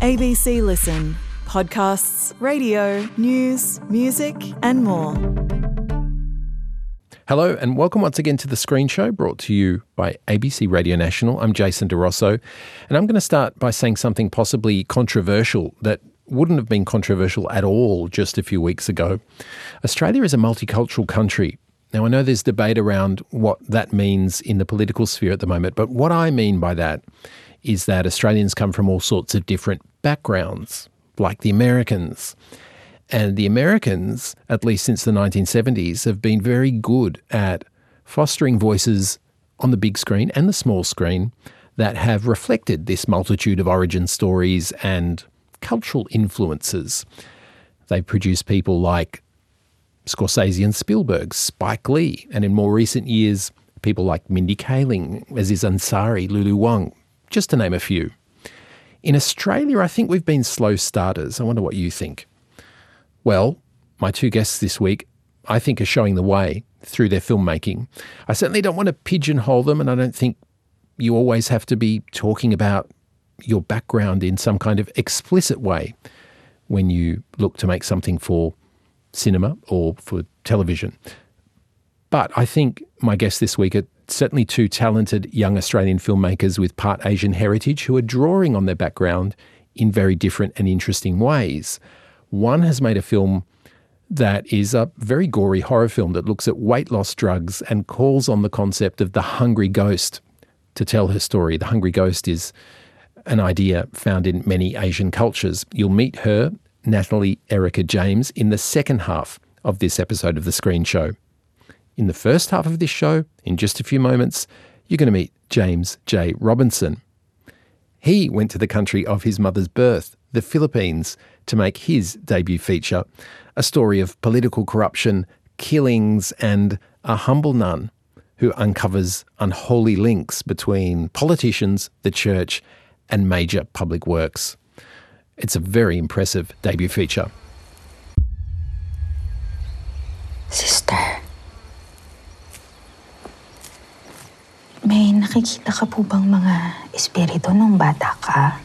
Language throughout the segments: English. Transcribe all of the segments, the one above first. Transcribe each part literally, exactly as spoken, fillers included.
A B C Listen. Podcasts, radio, news, music and more. Hello and welcome once again to The Screen Show, brought to you by A B C Radio National. I'm Jason DeRosso, and I'm going to start by saying something possibly controversial that wouldn't have been controversial at all just a few weeks ago. Australia is a multicultural country. Now, I know there's debate around what that means in the political sphere at the moment, but what I mean by that is that Australians come from all sorts of different backgrounds, like the Americans. And the Americans, at least since the nineteen seventies, have been very good at fostering voices on the big screen and the small screen that have reflected this multitude of origin stories and cultural influences. They've produced people like Scorsese and Spielberg, Spike Lee, and in more recent years, people like Mindy Kaling, Aziz Ansari, Lulu Wang, just to name a few. In Australia, I think we've been slow starters. I wonder what you think. Well, my two guests this week, I think, are showing the way through their filmmaking. I certainly don't want to pigeonhole them, and I don't think you always have to be talking about your background in some kind of explicit way when you look to make something for cinema or for television. But I think my guests this week are certainly two talented young Australian filmmakers with part Asian heritage who are drawing on their background in very different and interesting ways. One has made a film that is a very gory horror film that looks at weight loss drugs and calls on the concept of the hungry ghost to tell her story. The hungry ghost is an idea found in many Asian cultures. You'll meet her, Natalie Erica James, in the second half of this episode of The Screen Show. In the first half of this show, in just a few moments, you're going to meet James J. Robinson. He went to the country of his mother's birth, the Philippines, to make his debut feature, a story of political corruption, killings, and a humble nun who uncovers unholy links between politicians, the church, and major public works. It's a very impressive debut feature. Sister, may nakikita ka po bang mga espiritu nung bata ka?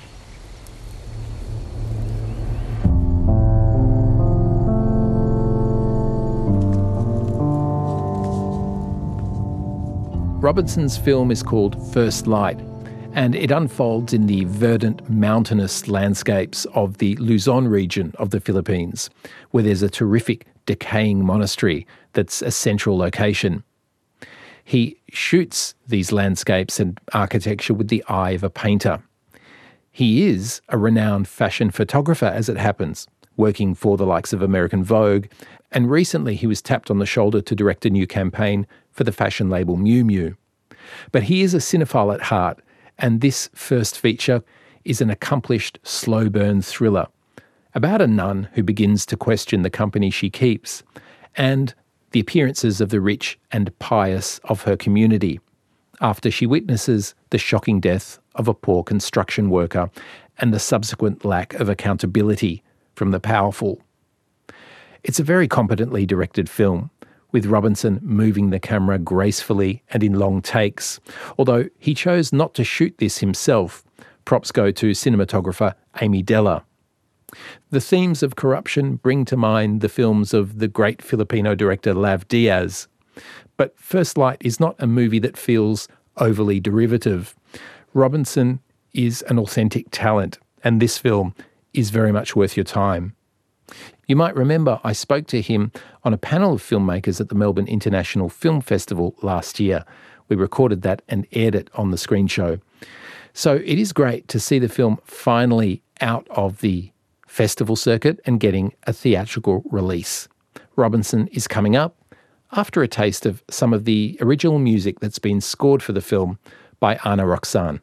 Robinson's film is called First Light, and it unfolds in the verdant mountainous landscapes of the Luzon region of the Philippines, where there's a terrific decaying monastery that's a central location. He shoots these landscapes and architecture with the eye of a painter. He is a renowned fashion photographer, as it happens, working for the likes of American Vogue, and recently he was tapped on the shoulder to direct a new campaign for the fashion label Miu Miu. But he is a cinephile at heart, and this first feature is an accomplished slow burn thriller about a nun who begins to question the company she keeps and the appearances of the rich and pious of her community after she witnesses the shocking death of a poor construction worker and the subsequent lack of accountability from the powerful. It's a very competently directed film, with Robinson moving the camera gracefully and in long takes. Although he chose not to shoot this himself, props go to cinematographer Amy Della. The themes of corruption bring to mind the films of the great Filipino director Lav Diaz. But First Light is not a movie that feels overly derivative. Robinson is an authentic talent, and this film is very much worth your time. You might remember I spoke to him on a panel of filmmakers at the Melbourne International Film Festival last year. We recorded that and aired it on The Screen Show. So it is great to see the film finally out of the festival circuit and getting a theatrical release. Robinson is coming up after a taste of some of the original music that's been scored for the film by Ana Roxanne.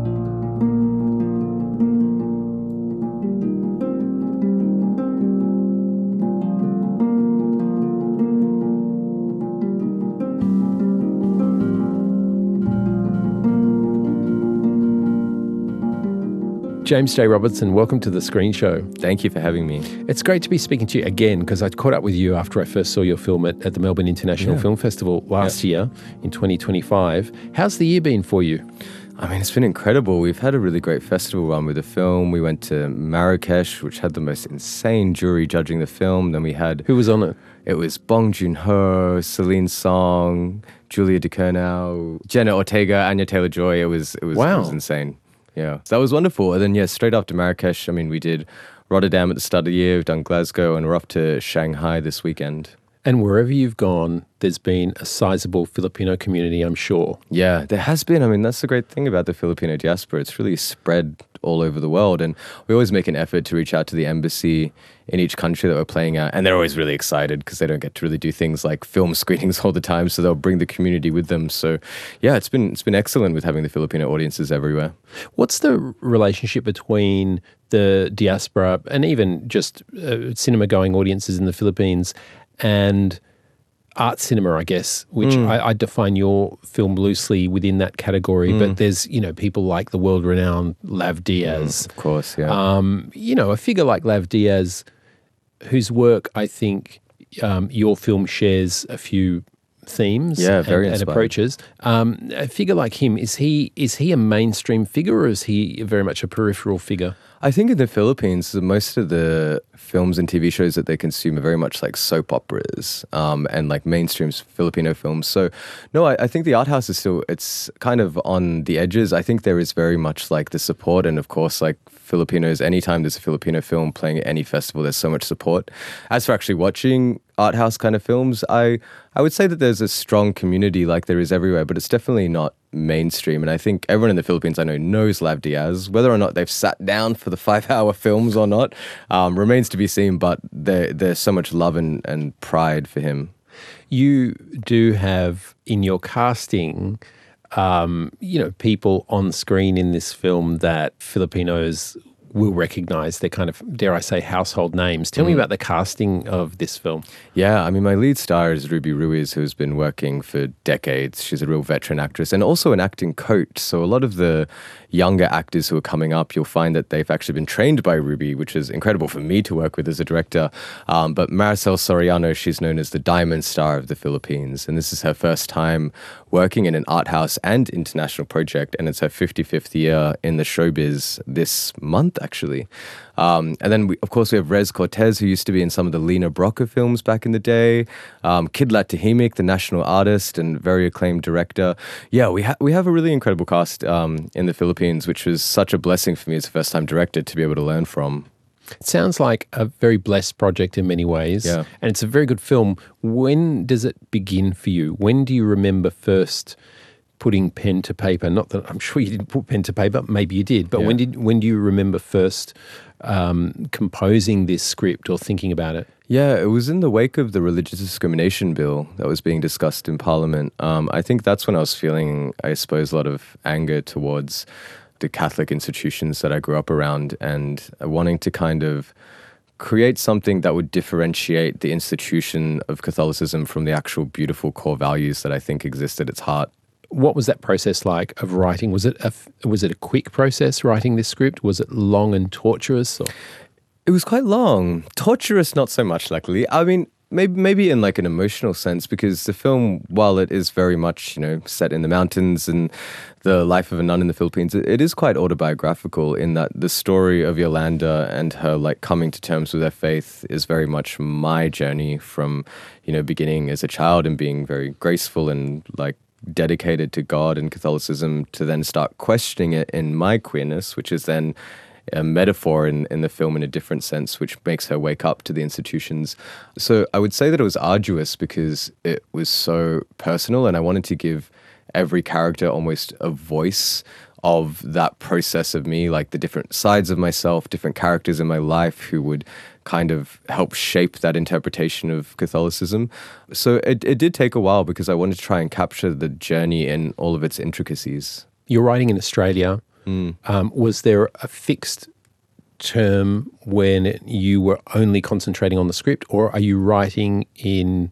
James J. Robinson, welcome to The Screen Show. Thank you for having me. It's great to be speaking to you again, because I caught up with you after I first saw your film at, at the Melbourne International Yeah. Film Festival last Yeah. year in twenty twenty-five. How's the year been for you? I mean, it's been incredible. We've had a really great festival run with the film. We went to Marrakesh, which had the most insane jury judging the film. Then we had... Who was on it? It was Bong Joon-ho, Celine Song, Julia Ducournau, Jenna Ortega, Anya Taylor-Joy. It was, it was, wow. It was insane. Yeah, so that was wonderful. And then, yeah, straight after Marrakesh, I mean, we did Rotterdam at the start of the year. We've done Glasgow, and we're off to Shanghai this weekend. And wherever you've gone, there's been a sizable Filipino community, I'm sure. Yeah, there has been. I mean, that's the great thing about the Filipino diaspora. It's really spread all over the world. And we always make an effort to reach out to the embassy in each country that we're playing at. And they're always really excited because they don't get to really do things like film screenings all the time. So they'll bring the community with them. So yeah, it's been it's been excellent with having the Filipino audiences everywhere. What's the relationship between the diaspora and even just uh, cinema-going audiences in the Philippines and art cinema, I guess, which mm. I, I define your film loosely within that category, mm. but there's, you know, people like the world-renowned Lav Diaz. Mm, of course, yeah. Um, you know, a figure like Lav Diaz, whose work I think um, your film shares a few themes yeah, very and, and approaches. Um, a figure like him, is he is he a mainstream figure or is he very much a peripheral figure? I think in the Philippines, most of the films and T V shows that they consume are very much like soap operas um, and like mainstream Filipino films. So no, I, I think the art house is still, it's kind of on the edges. I think there is very much like the support, and of course like Filipinos, anytime there's a Filipino film playing at any festival, there's so much support. As for actually watching art house kind of films, I, I would say that there's a strong community like there is everywhere, but it's definitely not mainstream. And I think everyone in the Philippines I know knows Lav Diaz. Whether or not they've sat down for the five-hour films or not um, remains to be seen, but there, there's so much love and, and pride for him. You do have in your casting, um, you know, people on screen in this film that Filipinos will recognise. They're kind of, dare I say, household names. Tell mm. me about the casting of this film. Yeah, I mean, my lead star is Ruby Ruiz, who's been working for decades. She's a real veteran actress and also an acting coach. So a lot of the younger actors who are coming up, you'll find that they've actually been trained by Ruby, which is incredible for me to work with as a director. Um, but Maricel Soriano, she's known as the Diamond Star of the Philippines. And this is her first time working in an art house and international project. And it's her fifty-fifth year in the showbiz this month, actually. Um, and then, we, of course, we have Rez Cortez, who used to be in some of the Lina Brocka films back in the day. Um, Kidlat Tahimik, the national artist and very acclaimed director. Yeah, we, ha- we have a really incredible cast um, in the Philippines, which was such a blessing for me as a first-time director to be able to learn from. It sounds like a very blessed project in many ways. Yeah. And it's a very good film. When does it begin for you? When do you remember first putting pen to paper? Not that I'm sure you didn't put pen to paper, maybe you did, but yeah. when did when do you remember first um, composing this script or thinking about it? Yeah, it was in the wake of the religious discrimination bill that was being discussed in Parliament. Um, I think that's when I was feeling, I suppose, a lot of anger towards the Catholic institutions that I grew up around and wanting to kind of create something that would differentiate the institution of Catholicism from the actual beautiful core values that I think exist at its heart. What was that process like of writing? Was it a, was it a quick process writing this script? Was it long and torturous? Or? It was quite long. Torturous, not so much, luckily. I mean, maybe maybe in like an emotional sense, because the film, while it is very much, you know, set in the mountains and the life of a nun in the Philippines, it, it is quite autobiographical in that the story of Yolanda and her like coming to terms with her faith is very much my journey from, you know, beginning as a child and being very graceful and like dedicated to God and Catholicism to then start questioning it in my queerness, which is then a metaphor in, in the film in a different sense, which makes her wake up to the institutions. So I would say that it was arduous because it was so personal and I wanted to give every character almost a voice of that process of me, like the different sides of myself, different characters in my life who would kind of help shape that interpretation of Catholicism. So it, it did take a while because I wanted to try and capture the journey in all of its intricacies. You're writing in Australia. Mm. Um, was there a fixed term when you were only concentrating on the script, or are you writing in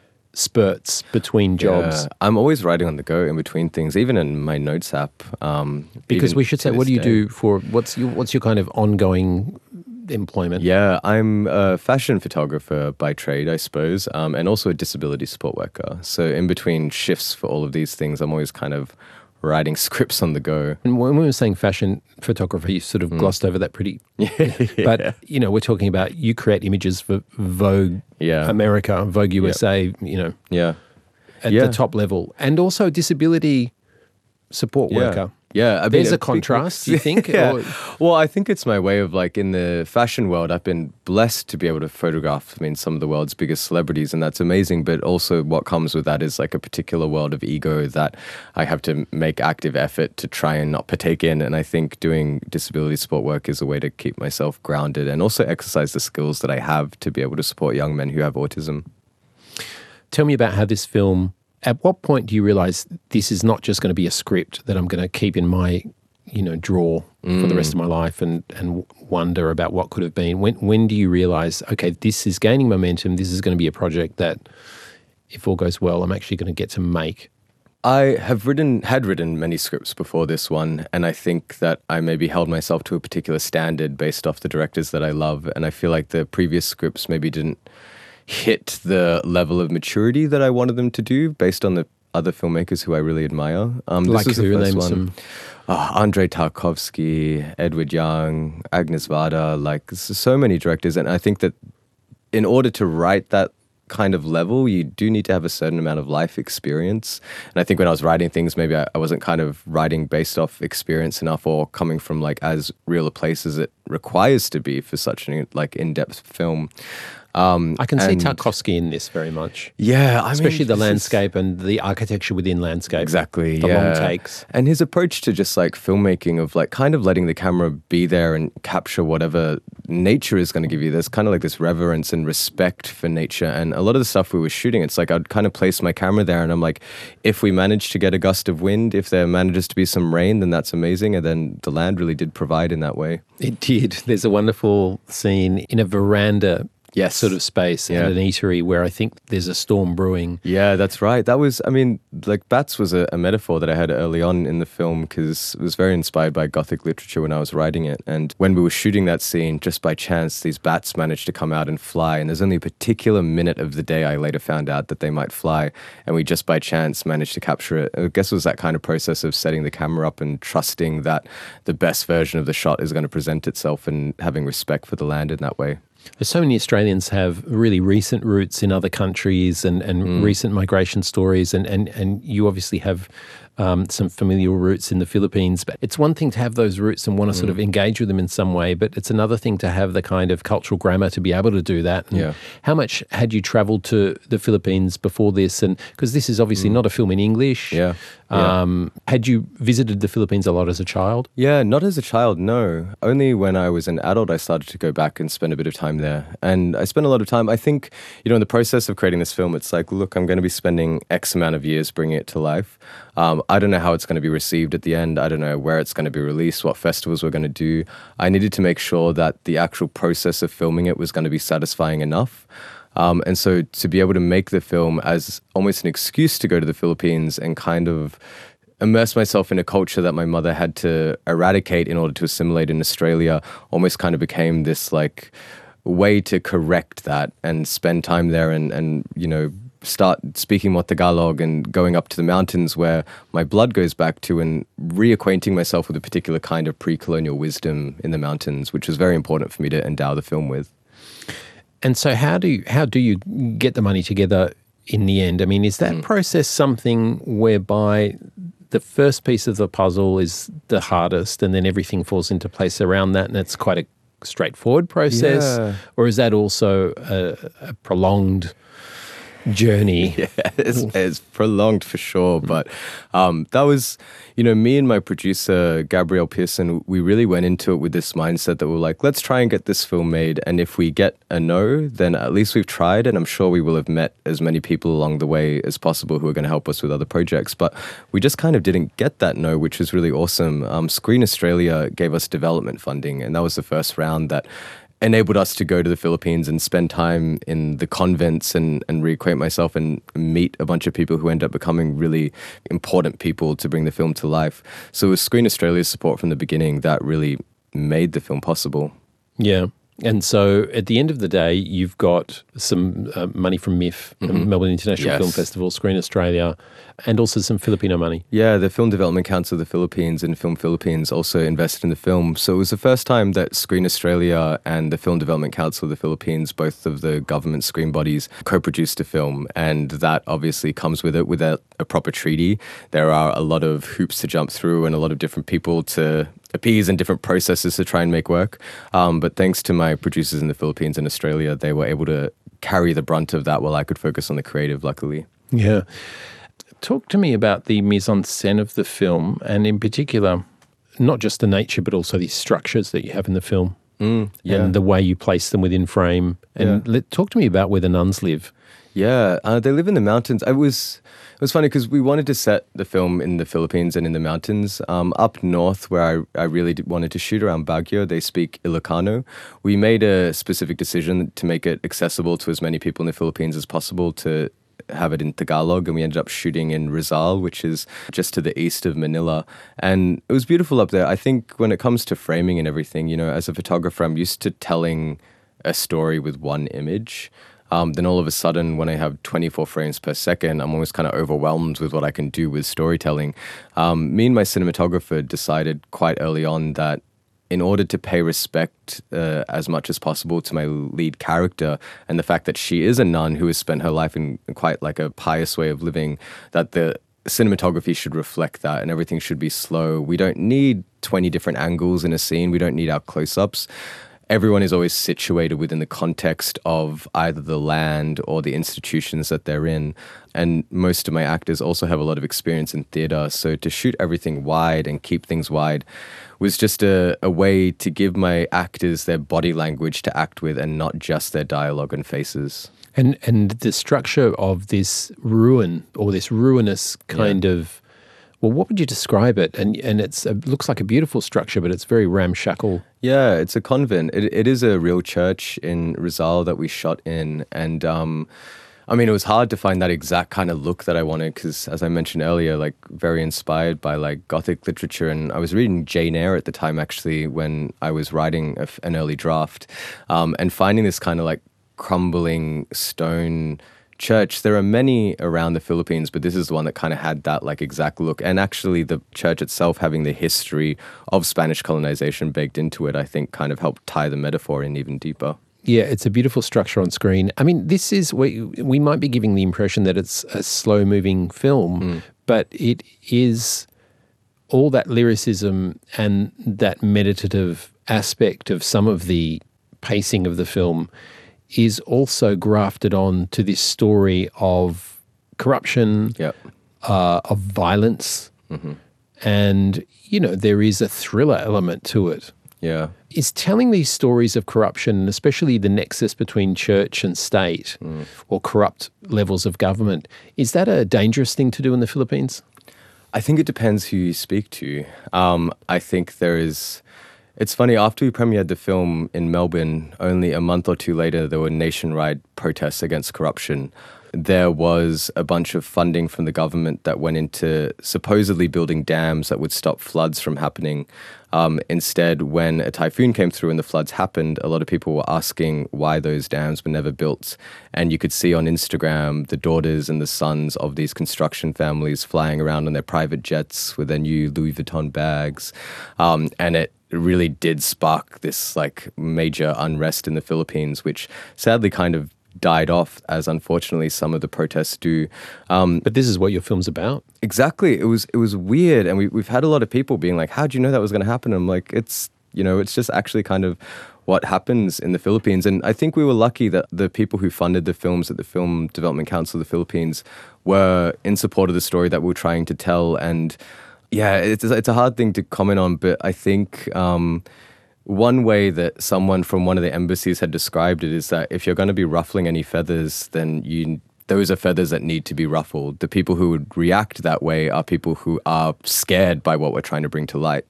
spurts between jobs? Yeah, I'm always writing on the go in between things, even in my notes app. Um, because we should say, what do you day. do for, what's your, what's your kind of ongoing employment? Yeah, I'm a fashion photographer by trade, I suppose, um, and also a disability support worker. So in between shifts for all of these things, I'm always kind of writing scripts on the go. And when we were saying fashion photography, you sort of glossed over that pretty. Yeah. But, you know, we're talking about you create images for Vogue Yeah. America, Vogue U S A, you know, Yeah. at Yeah. the top level. And also disability support Yeah. worker. Yeah, I mean, There's a big contrast, mix. do you think? Yeah. Or- Well, I think it's my way of like in the fashion world, I've been blessed to be able to photograph, I mean, some of the world's biggest celebrities, and that's amazing. But also what comes with that is like a particular world of ego that I have to make active effort to try and not partake in. And I think doing disability support work is a way to keep myself grounded and also exercise the skills that I have to be able to support young men who have autism. Tell me about how this film, at what point do you realize this is not just going to be a script that I'm going to keep in my, you know, drawer mm. for the rest of my life and, and wonder about what could have been? When when do you realize, okay, this is gaining momentum, this is going to be a project that, if all goes well, I'm actually going to get to make? I have written, had written many scripts before this one, and I think that I maybe held myself to a particular standard based off the directors that I love, and I feel like the previous scripts maybe didn't hit the level of maturity that I wanted them to do based on the other filmmakers who I really admire. Um, Like this was who? the first Name one. some. Oh, Andrei Tarkovsky, Edward Young, Agnes Varda, like s- so many directors. And I think that in order to write that kind of level, you do need to have a certain amount of life experience. And I think when I was writing things, maybe I, I wasn't kind of writing based off experience enough or coming from like as real a place as it requires to be for such an like in-depth film. Um, I can see and- Tarkovsky in this very much. Yeah, I Especially mean, the this is- landscape and the architecture within landscape. Exactly, The yeah. long takes. And his approach to just like filmmaking of like kind of letting the camera be there and capture whatever nature is going to give you. There's kind of like this reverence and respect for nature. And a lot of the stuff we were shooting, it's like I'd kind of place my camera there and I'm like, if we manage to get a gust of wind, if there manages to be some rain, then that's amazing. And then the land really did provide in that way. It did. There's a wonderful scene in a veranda Yes. sort of space Yeah. at an eatery where I think there's a storm brewing. Yeah, that's right. That was, I mean, like bats was a, a metaphor that I had early on in the film because it was very inspired by Gothic literature when I was writing it. And when we were shooting that scene, just by chance, these bats managed to come out and fly. And there's only a particular minute of the day I later found out that they might fly. And we just by chance managed to capture it. I guess it was that kind of process of setting the camera up and trusting that the best version of the shot is going to present itself and having respect for the land in that way. There's so many Australians have really recent roots in other countries and, and recent migration stories, and, and, and you obviously have um, some familial roots in the Philippines. But it's one thing to have those roots and want to sort of engage with them in some way, but it's another thing to have the kind of cultural grammar to be able to do that. And Yeah. how much had you travelled to the Philippines before this? And because this is obviously not a film in English. Yeah. Yeah. Um, had you visited the Philippines a lot as a child? Yeah, not as a child, no. Only when I was an adult, I started to go back and spend a bit of time there. And I spent a lot of time, I think, you know, in the process of creating this film, it's like, look, I'm going to be spending X amount of years bringing it to life. Um, I don't know how it's going to be received at the end. I don't know where it's going to be released, what festivals we're going to do. I needed to make sure that the actual process of filming it was going to be satisfying enough. Um, and so to be able to make the film as almost an excuse to go to the Philippines and kind of immerse myself in a culture that my mother had to eradicate in order to assimilate in Australia almost kind of became this like way to correct that and spend time there and, and you know, start speaking more Tagalog and going up to the mountains where my blood goes back to and reacquainting myself with a particular kind of pre-colonial wisdom in the mountains, which was very important for me to endow the film with. And so how do you, how do you get the money together in the end? I mean, is that process something whereby the first piece of the puzzle is the hardest and then everything falls into place around that and it's quite a straightforward process? Yeah. Or is that also a, a prolonged journey? Yeah, it's, it's prolonged for sure. But um, that was, you know, me and my producer, Gabrielle Pearson, we really went into it with this mindset that we're like, let's try and get this film made. And if we get a no, then at least we've tried. And I'm sure we will have met as many people along the way as possible who are going to help us with other projects. But we just kind of didn't get that no, which was really awesome. Um, Screen Australia gave us development funding. And that was the first round that enabled us to go to the Philippines and spend time in the convents and, and reacquaint myself and meet a bunch of people who end up becoming really important people to bring the film to life. So it was Screen Australia's support from the beginning that really made the film possible. Yeah. And so at the end of the day, you've got some uh, money from M I F, the Mhm. Melbourne International Yes. Film Festival, Screen Australia, and also some Filipino money. Yeah, the Film Development Council of the Philippines and Film Philippines also invested in the film. So it was the first time that Screen Australia and the Film Development Council of the Philippines, both of the government screen bodies, co-produced a film. And that obviously comes with it without a proper treaty. There are a lot of hoops to jump through and a lot of different people to appease and different processes to try and make work. Um, but thanks to my producers in the Philippines and Australia, they were able to carry the brunt of that while I could focus on the creative, luckily. Yeah. Talk to me about the mise en scène of the film, and in particular, not just the nature, but also the structures that you have in the film Mm, yeah. and the way you place them within frame. And Yeah. let, talk to me about where the nuns live. Yeah, uh, they live in the mountains. I was it was funny because we wanted to set the film in the Philippines and in the mountains. Um, up north, where I, I really did, wanted to shoot around Baguio, they speak Ilocano. We made a specific decision to make it accessible to as many people in the Philippines as possible to have it in Tagalog, and we ended up shooting in Rizal, which is just to the east of Manila. And it was beautiful up there. I think when it comes to framing and everything, you know, as a photographer, I'm used to telling a story with one image. Um, then all of a sudden, when I have twenty-four frames per second, I'm always kind of overwhelmed with what I can do with storytelling. Um, me and my cinematographer decided quite early on that in order to pay respect uh, as much as possible to my lead character and the fact that she is a nun who has spent her life in quite like a pious way of living, that the cinematography should reflect that and everything should be slow. We don't need twenty different angles in a scene. We don't need our close-ups. Everyone is always situated within the context of either the land or the institutions that they're in. And most of my actors also have a lot of experience in theatre. So to shoot everything wide and keep things wide was just a, a way to give my actors their body language to act with and not just their dialogue and faces. And and the structure of this ruin or this ruinous kind Yeah. of, well, what would you describe it? And and it's it looks like a beautiful structure, but it's very ramshackle. Yeah, it's a convent. It, it is a real church in Rizal that we shot in. And um, I mean, it was hard to find that exact kind of look that I wanted because, as I mentioned earlier, like very inspired by like Gothic literature. And I was reading Jane Eyre at the time, actually, when I was writing a f an early draft, um, and finding this kind of like crumbling stone church. There are many around the Philippines, but this is the one that kind of had that like exact look. And actually the church itself having the history of Spanish colonization baked into it, I think kind of helped tie the metaphor in even deeper. Yeah, it's a beautiful structure on screen. I mean, this is, we, we might be giving the impression that it's a slow-moving film, Mm. but it is all that lyricism and that meditative aspect of some of the pacing of the film is also grafted on to this story of corruption, Yep. uh, of violence, Mm-hmm. and, you know, there is a thriller element to it. Yeah. Is telling these stories of corruption, and especially the nexus between church and state Mm. or corrupt levels of government, is that a dangerous thing to do in the Philippines? I think it depends who you speak to. Um, I think there is... It's funny, after we premiered the film in Melbourne, only a month or two later, there were nationwide protests against corruption. There was a bunch of funding from the government that went into supposedly building dams that would stop floods from happening. Um, instead, when a typhoon came through and the floods happened, a lot of people were asking why those dams were never built. And you could see on Instagram the daughters and the sons of these construction families flying around on their private jets with their new Louis Vuitton bags. Um, and it really did spark this like major unrest in the Philippines, which sadly kind of died off, as unfortunately some of the protests do. Um, But this is what your film's about. exactly. It was it was weird, and we, we've had a lot of people being like, "How would you know that was going to happen?" And I'm like, it's you know, it's just actually kind of what happens in the Philippines. And I think we were lucky that the people who funded the films at the Film Development Council of the Philippines were in support of the story that we were trying to tell. And yeah, it's it's a hard thing to comment on, but I think. Um, One way that someone from one of the embassies had described it is that if you're going to be ruffling any feathers, then you those are feathers that need to be ruffled. The people who would react that way are people who are scared by what we're trying to bring to light.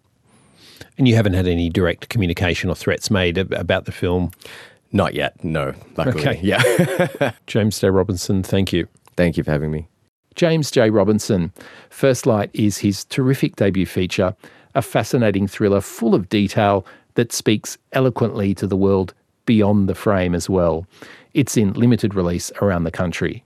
And you haven't had any direct communication or threats made ab- about the film. Not yet, no, luckily. Okay. Yeah. James J. Robinson, thank you. Thank you for having me. James J. Robinson. First Light is his terrific debut feature, a fascinating thriller full of detail that speaks eloquently to the world beyond the frame as well. It's in limited release around the country.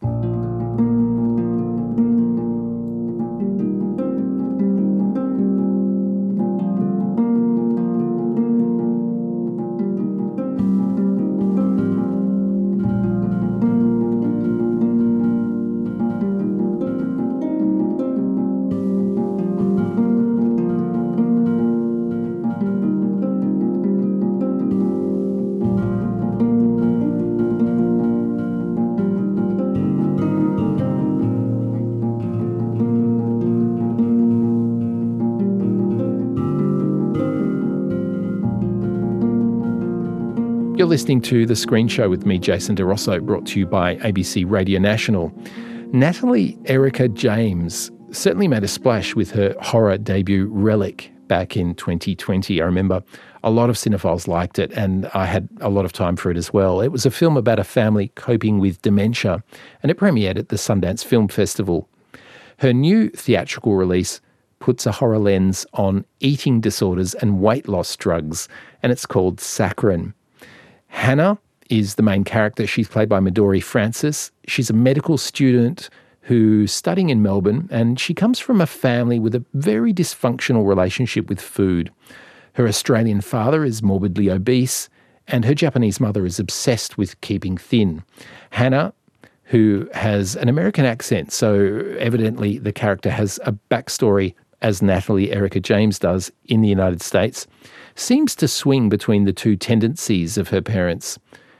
You're listening to The Screen Show with me, Jason DeRosso, brought to you by A B C Radio National. Natalie Erica James certainly made a splash with her horror debut Relic back in twenty twenty. I remember a lot of cinephiles liked it, and I had a lot of time for it as well. It was a film about a family coping with dementia, and it premiered at the Sundance Film Festival. Her new theatrical release puts a horror lens on eating disorders and weight loss drugs, and it's called Saccharin. Hannah is the main character. She's played by Midori Francis. She's a medical student who's studying in Melbourne, and she comes from a family with a very dysfunctional relationship with food. Her Australian father is morbidly obese, and her Japanese mother is obsessed with keeping thin. Hannah, who has an American accent, so evidently the character has a backstory, as Natalie Erica James does, in the United States, seems to swing between the two tendencies of her parents.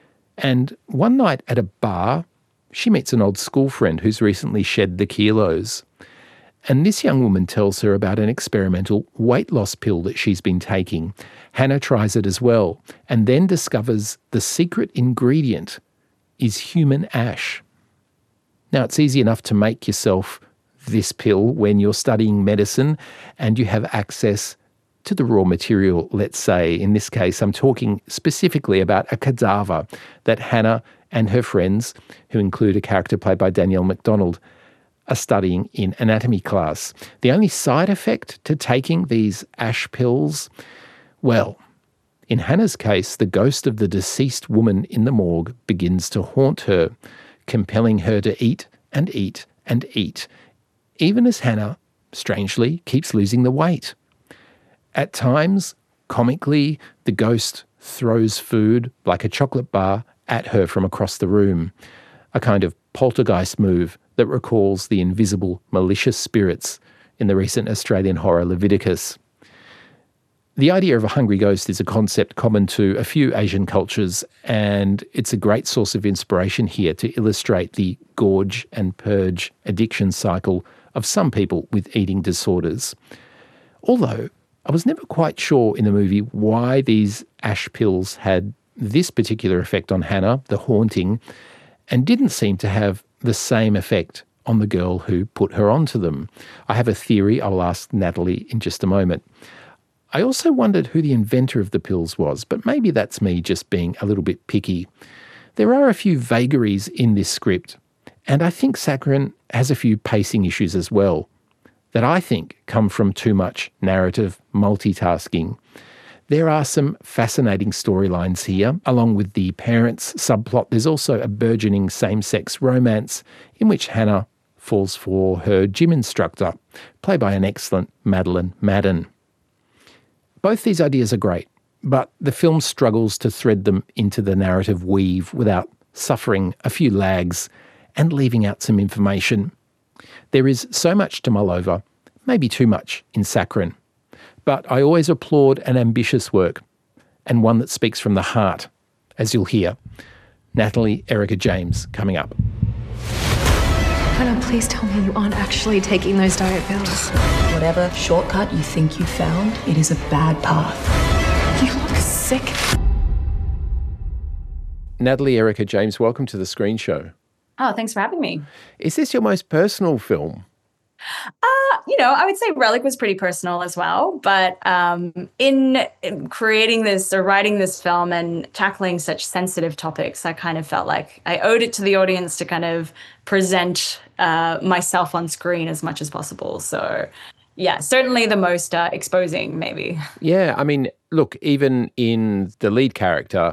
And one night at a bar, she meets an old school friend who's recently shed the kilos. And this young woman tells her about an experimental weight loss pill that she's been taking. Hannah tries it as well, and then discovers the secret ingredient is human ash. Now, it's easy enough to make yourself this pill when you're studying medicine and you have access to the raw material, let's say. In this case, I'm talking specifically about a cadaver that Hannah and her friends, who include a character played by Danielle MacDonald, are studying in anatomy class. The only side effect to taking these ash pills? Well, in Hannah's case, the ghost of the deceased woman in the morgue begins to haunt her, compelling her to eat and eat and eat, even as Hannah, strangely, keeps losing the weight. At times, comically, the ghost throws food, like a chocolate bar, at her from across the room, a kind of poltergeist move that recalls the invisible, malicious spirits in the recent Australian horror Leviticus. The idea of a hungry ghost is a concept common to a few Asian cultures, and it's a great source of inspiration here to illustrate the gorge and purge addiction cycle of some people with eating disorders. Although, I was never quite sure in the movie why these ash pills had this particular effect on Hannah, the haunting, and didn't seem to have the same effect on the girl who put her onto them. I have a theory. I'll ask Natalie in just a moment. I also wondered who the inventor of the pills was, but maybe that's me just being a little bit picky. There are a few vagaries in this script, and I think Saccharin has a few pacing issues as well, that I think come from too much narrative multitasking. There are some fascinating storylines here. Along with the parents subplot, there's also a burgeoning same-sex romance in which Hannah falls for her gym instructor, played by an excellent Madeline Madden. Both these ideas are great, but the film struggles to thread them into the narrative weave without suffering a few lags and leaving out some information. There is so much to mull over, maybe too much, in Saccharin. But I always applaud an ambitious work, and one that speaks from the heart, as you'll hear. Natalie Erica James coming up. Hannah, please tell me you aren't actually taking those diet pills. Whatever shortcut you think you found, it is a bad path. You look sick. Natalie Erica James, welcome to The Screen Show. Oh, thanks for having me. Is this your most personal film? Uh, you know, I would say Relic was pretty personal as well. But um, in, in creating this or writing this film and tackling such sensitive topics, I kind of felt like I owed it to the audience to kind of present uh, myself on screen as much as possible. So, yeah, certainly the most uh, exposing, maybe. Yeah, I mean, look, even in the lead character,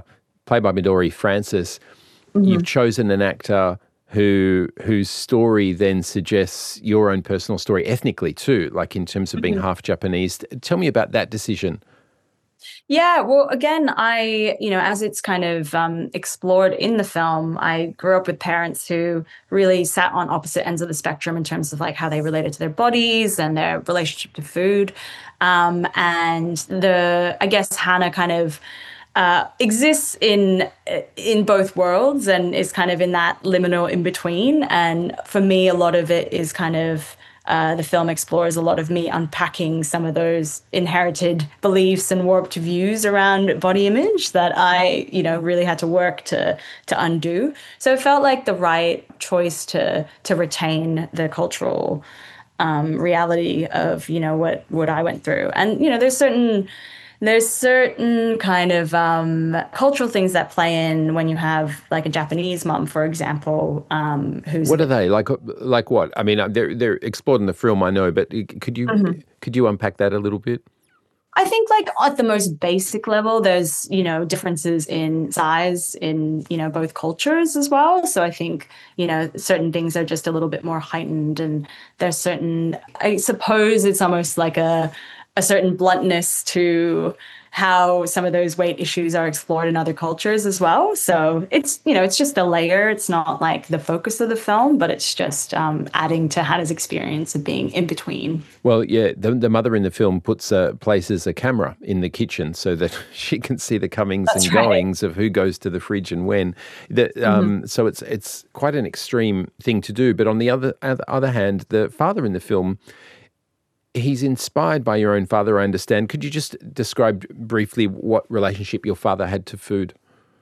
played by Midori Francis. You've chosen an actor who whose story then suggests your own personal story ethnically too, like in terms of being half Japanese. Tell me about that decision. Yeah, well, again, I, you know, as it's kind of um, explored in the film, I grew up with parents who really sat on opposite ends of the spectrum in terms of like how they related to their bodies and their relationship to food. Um, and the, I guess Hannah kind of uh, exists in in both worlds and is kind of in that liminal in between. And for me, a lot of it is kind of Uh, the film explores a lot of me unpacking some of those inherited beliefs and warped views around body image that I, you know, really had to work to to undo. So it felt like the right choice to to retain the cultural um, reality of, you know, what what I went through. And, you know, there's certain there's certain kind of um, cultural things that play in when you have like a Japanese mom, for example, um, who's What are they like? Like what? I mean, they're they're explored in the film, I know, but could you Mhm. could you unpack that a little bit? I think like at the most basic level, there's, you know, differences in size in, you know, both cultures as well. So I think, you know, certain things are just a little bit more heightened and there's certain, I suppose it's almost like a, a certain bluntness to how some of those weight issues are explored in other cultures as well. So it's, you know, it's just a layer. It's not like the focus of the film, but it's just um, adding to Hannah's experience of being in between. Well, yeah, the, the mother in the film puts uh, places a camera in the kitchen so that she can see the comings That's and right. goings of who goes to the fridge and when. The, um, Mm-hmm. So it's it's quite an extreme thing to do. But on the other other hand, the father in the film, he's inspired by your own father, I understand. Could you just describe briefly what relationship your father had to food?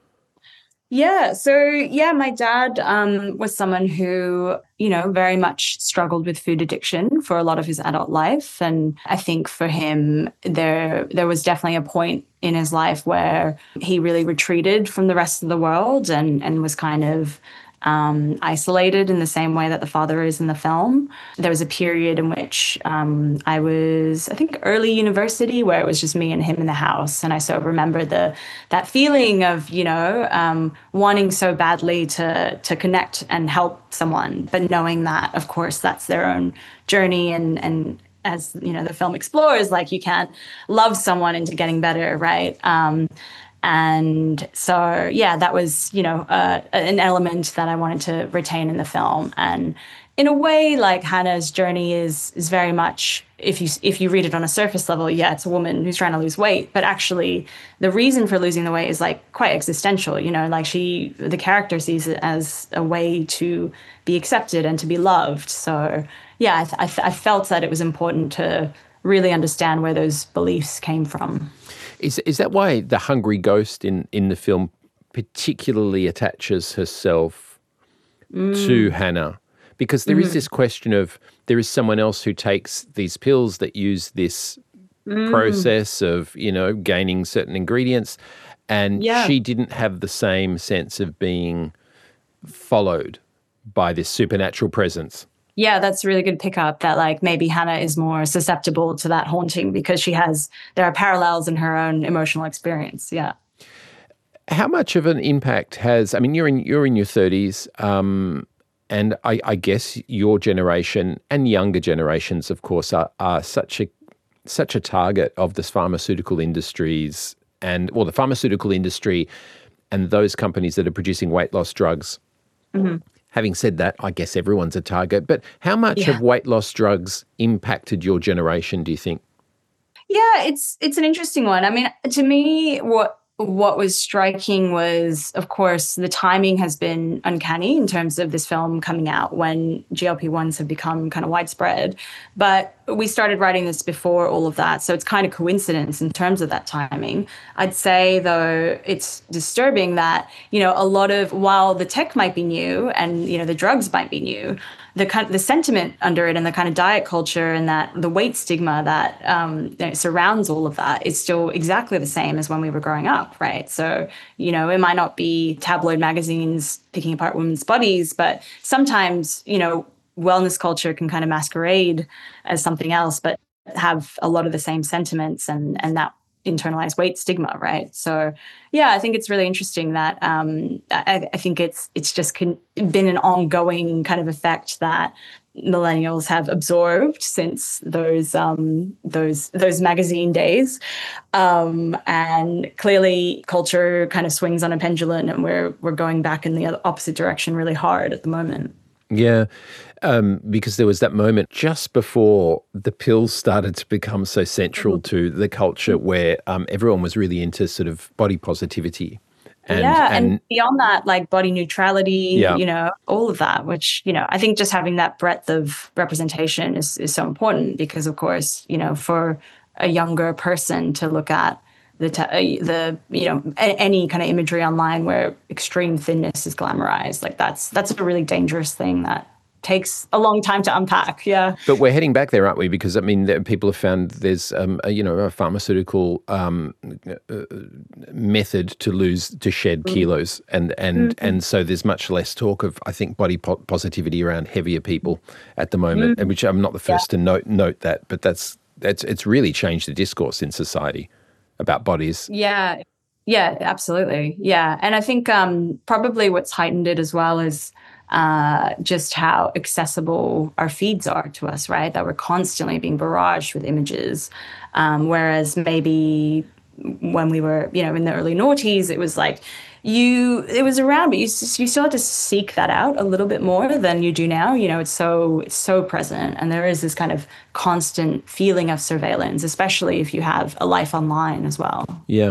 Yeah. So, yeah, my dad um, was someone who, you know, very much struggled with food addiction for a lot of his adult life. And I think for him, there there was definitely a point in his life where he really retreated from the rest of the world and, and was kind of um, isolated in the same way that the father is in the film. There was a period in which um, I was, I think, early university where it was just me and him in the house. And I sort of remember the that feeling of, you know, um, wanting so badly to to connect and help someone, but knowing that, of course, that's their own journey and and as, you know, the film explores, like you can't love someone into getting better, right? Um, And so, yeah, that was, you know, uh, an element that I wanted to retain in the film. And in a way, like Hannah's journey is is very much, if you if you read it on a surface level, yeah, it's a woman who's trying to lose weight. But actually, the reason for losing the weight is like quite existential. You know, like she, the character sees it as a way to be accepted and to be loved. So, yeah, I, th- I, th- I felt that it was important to really understand where those beliefs came from. Is is that why the hungry ghost in, in the film particularly attaches herself to Hannah? Because there is this question of there is someone else who takes these pills that use this process of, you know, gaining certain ingredients, and Yeah. she didn't have the same sense of being followed by this supernatural presence. Yeah, that's a really good pickup that like maybe Hannah is more susceptible to that haunting because she has, there are parallels in her own emotional experience. Yeah. How much of an impact has, I mean, you're in you're in your thirties, um, and I, I guess your generation and younger generations, of course, are, are such a such a target of this pharmaceutical industries and, well, the pharmaceutical industry and those companies that are producing weight loss drugs. Mm-hmm. Having said that, I guess everyone's a target. But how much Yeah. have weight loss drugs impacted your generation, do you think? Yeah, it's it's an interesting one. I mean, to me, what what was striking was, of course, the timing has been uncanny in terms of this film coming out when G L P ones have become kind of widespread. But we started writing this before all of that, so it's kind of coincidence in terms of that timing. I'd say, though, it's disturbing that, you know, a lot of, while the tech might be new and, you know, the drugs might be new, the kind the sentiment under it and the kind of diet culture and that the weight stigma that um, you know, surrounds all of that is still exactly the same as when we were growing up, right? So, you know, it might not be tabloid magazines picking apart women's bodies, but sometimes, you know, wellness culture can kind of masquerade as something else, but have a lot of the same sentiments and and that internalized weight stigma, right? So, yeah, I think it's really interesting that um, I, I think it's it's just con- been an ongoing kind of effect that millennials have absorbed since those um, those those magazine days, um, and clearly culture kind of swings on a pendulum, and we're we're going back in the other opposite direction really hard at the moment. Yeah, um, because there was that moment just before the pills started to become so central to the culture, where um, everyone was really into sort of body positivity. And, yeah, and, and beyond that, like body neutrality, yeah. you know, all of that, which, you know, I think just having that breadth of representation is, is so important because, of course, you know, for a younger person to look at the, te- the you know, a- any kind of imagery online where extreme thinness is glamorized, like that's that's a really dangerous thing that takes a long time to unpack. Yeah. But we're heading back there, aren't we? Because, I mean, there, people have found there's, um, a, you know, a pharmaceutical um, uh, method to lose, to shed mm. kilos. And and, mm-hmm. and so there's much less talk of, I think, body po- positivity around heavier people at the moment, mm-hmm. and which I'm not the first yeah. to note note that. But that's that's it's really changed the discourse in society about bodies. Yeah. Yeah, absolutely. Yeah. And I think um, probably what's heightened it as well is uh, just how accessible our feeds are to us, right? That we're constantly being barraged with images. Um, whereas maybe when we were, you know, in the early noughties, it was like you, it was around, but you, you still had to seek that out a little bit more than you do now. You know, it's so, it's so present. And there is this kind of constant feeling of surveillance, especially if you have a life online as well. Yeah.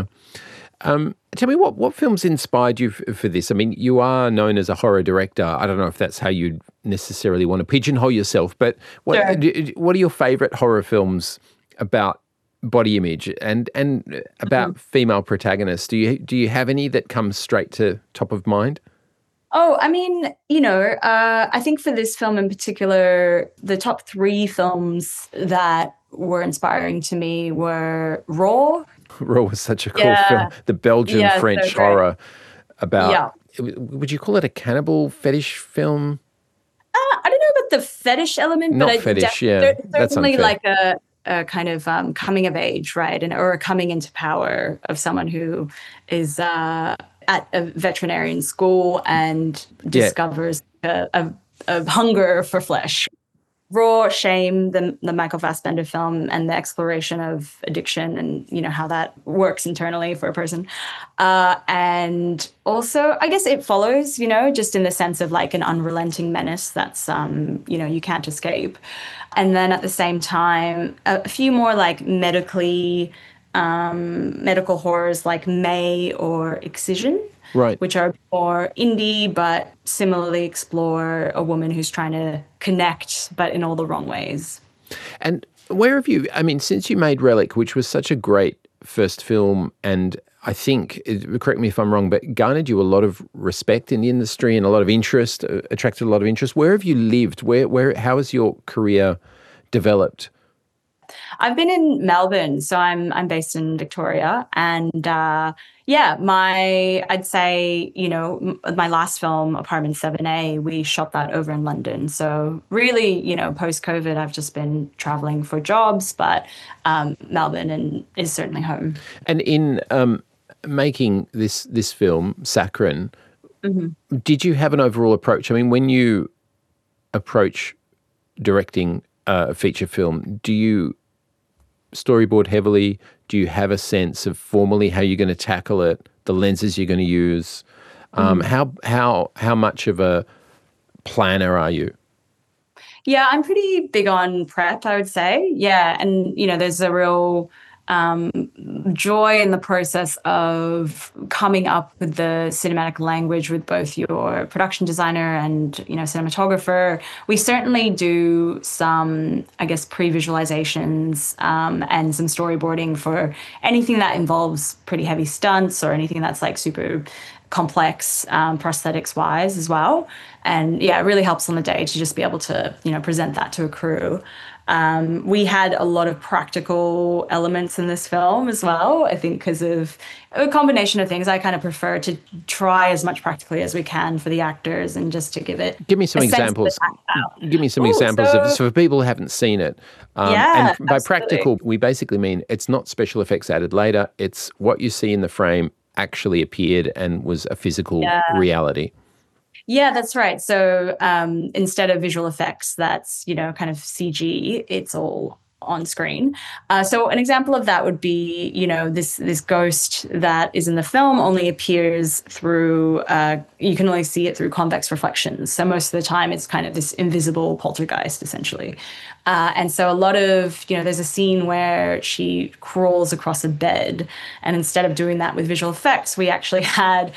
Um, tell me, what, what films inspired you f- for this? I mean, you are known as a horror director. I don't know if that's how you'd necessarily want to pigeonhole yourself, but what, sure. do, what are your favourite horror films about body image and and about mm-hmm. female protagonists? Do you do you have any that come straight to top of mind? Oh, I mean, you know, uh, I think for this film in particular, the top three films that were inspiring to me were Raw. Raw was such a cool yeah. film. The Belgian-French yeah, so horror about, yeah. would you call it a cannibal fetish film? Uh, I don't know about the fetish element, Not but I fetish, def- yeah. certainly That's unfair. like a, a kind of um, coming of age, right? And or a coming into power of someone who is uh, at a veterinarian school and discovers yeah. a, a, a hunger for flesh. Raw, Shame, the the Michael Fassbender film, and the exploration of addiction and, you know, how that works internally for a person. Uh, and also, I guess it follows, you know, just in the sense of like an unrelenting menace that's, um, you know, you can't escape. And then at the same time, a, a few more like medically, um, medical horrors like May or Excision. Right. Which are more indie, but similarly explore a woman who's trying to connect, but in all the wrong ways. And where have you, I mean, since you made Relic, which was such a great first film, and I think, correct me if I'm wrong, but garnered you a lot of respect in the industry and a lot of interest, attracted a lot of interest. Where have you lived? Where, where, how has your career developed? I've been in Melbourne, so I'm I'm based in Victoria, and uh, yeah, my I'd say you know my last film, Apartment seven A, we shot that over in London. So really, you know, post COVID, I've just been traveling for jobs, but um, Melbourne and is certainly home. And in um, making this this film, Saccharine, mm-hmm. did you have an overall approach? I mean, when you approach directing a feature film, do you storyboard heavily? Do you have a sense of formally how you're going to tackle it, the lenses you're going to use? Um, mm. How how how much of a planner are you? Yeah, I'm pretty big on prep, I would say. Yeah, and you know, there's a real um, joy in the process of coming up with the cinematic language with both your production designer and, you know, cinematographer. We certainly do some, I guess, pre-visualizations um, and some storyboarding for anything that involves pretty heavy stunts or anything that's like super complex um, prosthetics wise as well. And yeah, it really helps on the day to just be able to, you know, present that to a crew. Um, we had a lot of practical elements in this film as well, I think because of a combination of things. I kind of prefer to try as much practically as we can for the actors and just to give it Give me some a sense of examples. the Give me some Ooh, examples so- of so for people who haven't seen it. Um, Yeah, and by absolutely. practical, we basically mean it's not special effects added later. It's what you see in the frame actually appeared and was a physical Yeah. reality. Yeah, that's right. So um, instead of visual effects, that's, you know, kind of C G, it's all on screen. Uh, so an example of that would be, you know, this this ghost that is in the film only appears through, uh, you can only see it through convex reflections. So most of the time it's kind of this invisible poltergeist, essentially. Uh, and so a lot of, you know, there's a scene where she crawls across a bed. And instead of doing that with visual effects, we actually had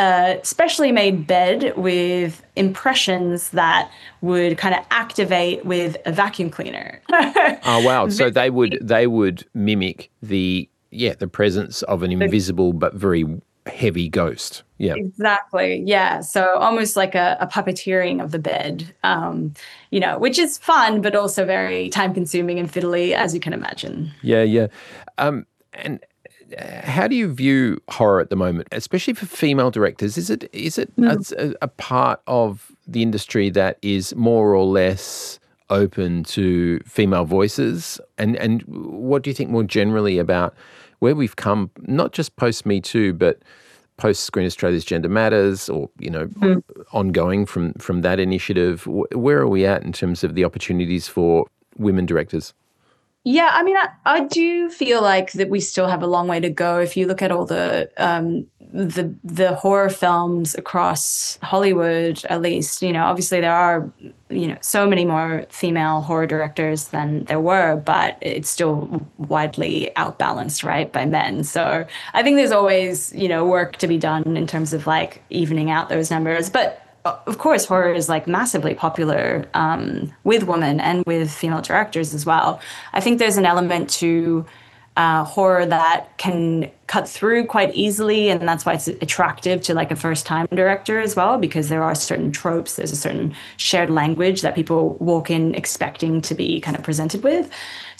a specially made bed with impressions that would kind of activate with a vacuum cleaner. Oh wow! So they would they would mimic the yeah the presence of an invisible but very heavy ghost. Yeah. Exactly. Yeah. So almost like a, a puppeteering of the bed, um, you know, which is fun, but also very time consuming and fiddly, as you can imagine. Yeah, yeah. Um, and how do you view horror at the moment, especially for female directors? Is it is it a, a part of the industry that is more or less open to female voices? And and what do you think more generally about where we've come, not just post Me Too, but post Screen Australia's Gender Matters, or you know, mm. ongoing from from that initiative? Where are we at in terms of the opportunities for women directors? Yeah, I mean, I, I do feel like that we still have a long way to go. If you look at all the um, the the horror films across Hollywood, at least, you know, obviously there are, you know, so many more female horror directors than there were, but it's still widely outbalanced, right, by men. So I think there's always, you know, work to be done in terms of like evening out those numbers. But of course, horror is like massively popular um, with women and with female directors as well. I think there's an element to uh, horror that can cut through quite easily, and that's why it's attractive to like a first-time director as well, because there are certain tropes, there's a certain shared language that people walk in expecting to be kind of presented with.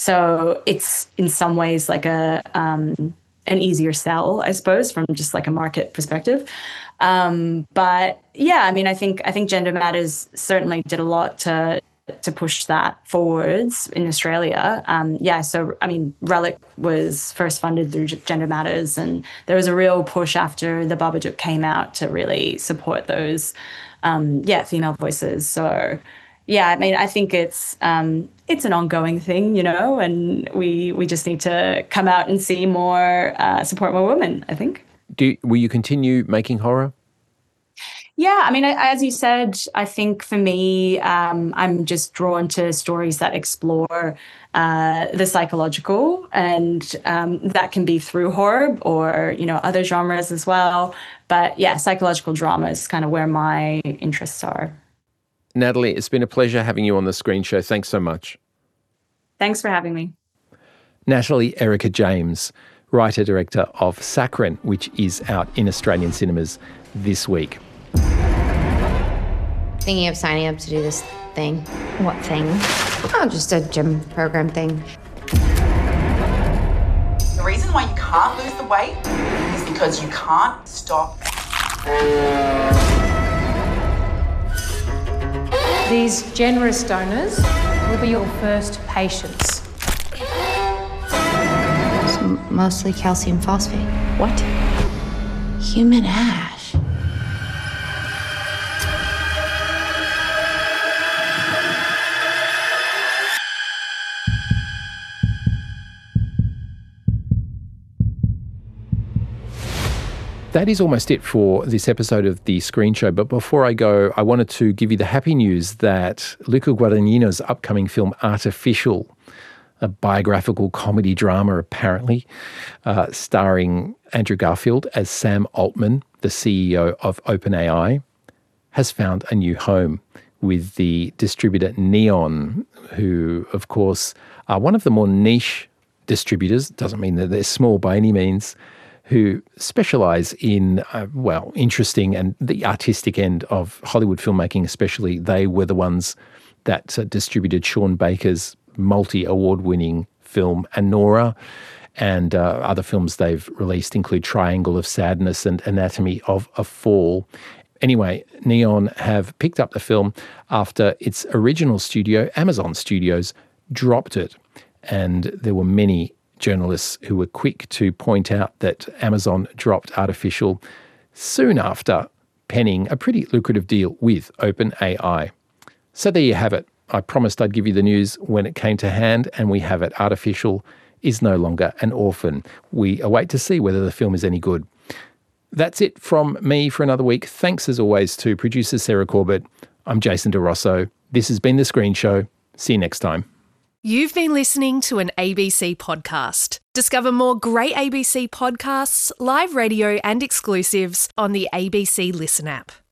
So it's in some ways like a um, an easier sell, I suppose, from just like a market perspective. Um, but yeah, I mean, I think I think Gender Matters certainly did a lot to to push that forwards in Australia. Um, yeah, so I mean, Relic was first funded through Gender Matters, and there was a real push after The Babadook came out to really support those, um, yeah, female voices. So yeah, I mean, I think it's um, it's an ongoing thing, you know, and we we just need to come out and see more, uh, support more women, I think. Do will you continue making horror? Yeah, I mean, I, as you said, I think for me, um, I'm just drawn to stories that explore uh, the psychological, and um, that can be through horror or, you know, other genres as well. But yeah, psychological drama is kind of where my interests are. Natalie, it's been a pleasure having you on the Screen Show. Thanks so much. Thanks for having me. Natalie Erica James, writer-director of Sakharine, which is out in Australian cinemas this week. Thinking of signing up to do this thing. What thing? Oh, just a gym program thing. The reason why you can't lose the weight is because you can't stop. These generous donors will be your first patients. So mostly calcium phosphate. What? Human ash. That is almost it for this episode of The Screen Show. But before I go, I wanted to give you the happy news that Luca Guadagnino's upcoming film Artificial, a biographical comedy drama apparently, uh, starring Andrew Garfield as Sam Altman, the C E O of OpenAI, has found a new home with the distributor Neon, who, of course, are one of the more niche distributors. Doesn't mean that they're small by any means, who specialise in, uh, well, interesting and the artistic end of Hollywood filmmaking especially. They were the ones that uh, distributed Sean Baker's multi-award winning film Anora, and uh, other films they've released include Triangle of Sadness and Anatomy of a Fall. Anyway, Neon have picked up the film after its original studio, Amazon Studios, dropped it. And there were many journalists who were quick to point out that Amazon dropped Artificial soon after penning a pretty lucrative deal with OpenAI. So there you have it. I promised I'd give you the news when it came to hand, and we have it. Artificial is no longer an orphan. We await to see whether the film is any good. That's it from me for another week. Thanks as always to producer Sarah Corbett. I'm Jason DeRosso. This has been The Screen Show. See you next time. You've been listening to an A B C podcast. Discover more great A B C podcasts, live radio and exclusives on the A B C Listen app.